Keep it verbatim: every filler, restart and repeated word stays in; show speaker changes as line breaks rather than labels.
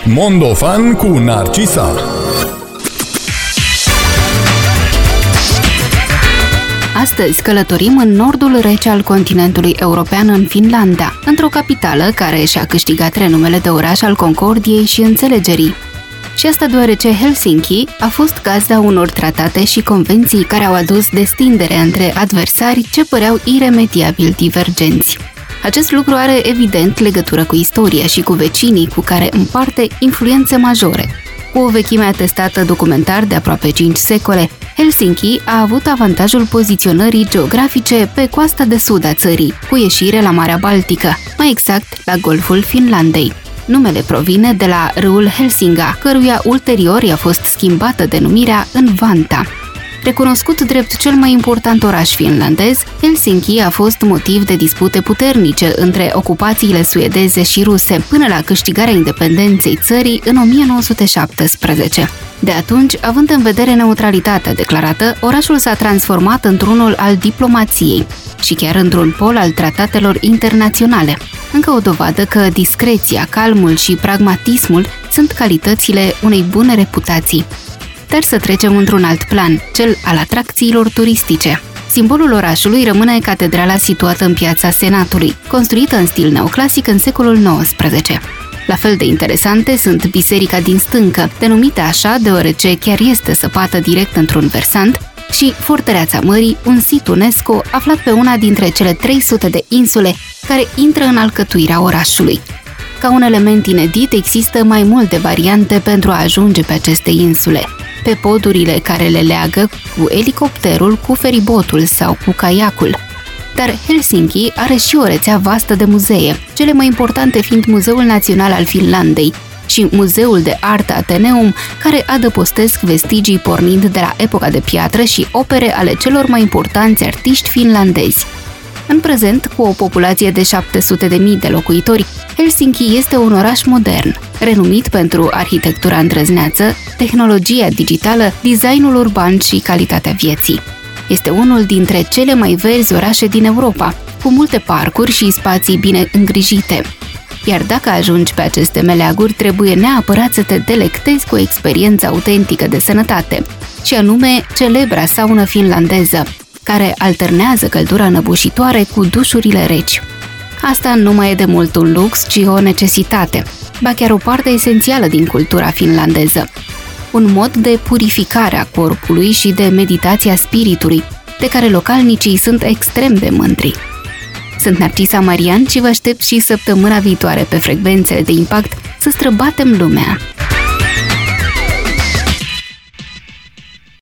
Mondofan cu Narcisa.
Astăzi călătorim în nordul rece al continentului european, în Finlanda, într-o capitală care și-a câștigat renumele de oraș al concordiei și înțelegerii. Și asta deoarece Helsinki a fost gazda unor tratate și convenții care au adus destindere între adversari ce păreau iremediabil divergenți. Acest lucru are evident legătură cu istoria și cu vecinii cu care împarte influențe majore. Cu o vechime atestată documentar de aproape cinci secole, Helsinki a avut avantajul poziționării geografice pe coasta de sud a țării, cu ieșire la Marea Baltică, mai exact la Golful Finlandei. Numele provine de la râul Helsinga, căruia ulterior i-a fost schimbată denumirea în Vantaa. Recunoscut drept cel mai important oraș finlandez, Helsinki a fost motiv de dispute puternice între ocupațiile suedeze și ruse, până la câștigarea independenței țării în o mie nouă sute șaptesprezece. De atunci, având în vedere neutralitatea declarată, orașul s-a transformat într-unul al diplomației și chiar într-un pol al tratatelor internaționale. Încă o dovadă că discreția, calmul și pragmatismul sunt calitățile unei bune reputații. Dar să trecem într-un alt plan, cel al atracțiilor turistice. Simbolul orașului rămâne catedrala situată în piața Senatului, construită în stil neoclasic în secolul nouăsprezece. La fel de interesante sunt biserica din stâncă, denumită așa deoarece chiar este săpată direct într-un versant, și Fortăreața Mării, un sit UNESCO aflat pe una dintre cele trei sute de insule care intră în alcătuirea orașului. Ca un element inedit, există mai multe variante pentru a ajunge pe aceste insule. Pe podurile care le leagă cu elicopterul, cu feribotul sau cu caiacul. Dar Helsinki are și o rețea vastă de muzee, cele mai importante fiind Muzeul Național al Finlandei și Muzeul de Artă Ateneum, care adăpostesc vestigii pornind de la epoca de piatră și opere ale celor mai importanți artiști finlandezi. În prezent, cu o populație de șapte sute de mii de locuitori, Helsinki este un oraș modern, renumit pentru arhitectura îndrăzneață, tehnologia digitală, designul urban și calitatea vieții. Este unul dintre cele mai verzi orașe din Europa, cu multe parcuri și spații bine îngrijite. Iar dacă ajungi pe aceste meleaguri, trebuie neapărat să te delectezi cu o experiență autentică de sănătate, și anume celebra saună finlandeză, care alternează căldura înăbușitoare cu dușurile reci. Asta nu mai e de mult un lux, ci o necesitate, ba chiar o parte esențială din cultura finlandeză. Un mod de purificare a corpului și de meditație a spiritului, de care localnicii sunt extrem de mândri. Sunt Narcisa Marian și vă aștept și săptămâna viitoare pe frecvențele de impact să străbatem lumea.